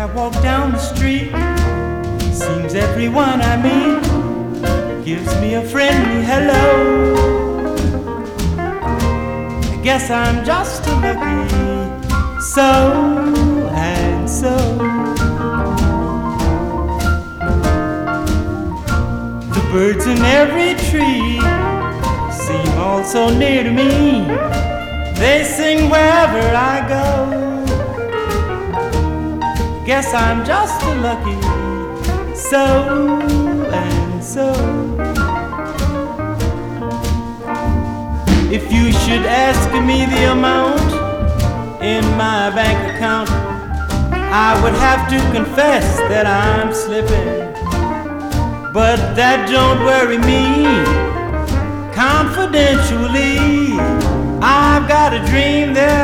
walk down the street, seems everyone I meet gives me a friendly hello. I guess I'm just a lucky so and so. The birds in every tree seem all so near to me. They sing wherever I go. Guess I'm just a lucky so and so. If you should ask me the amount in my bank account, I would have to confess that I'm slipping. But that don't worry me. Confidentially, I've got a dream that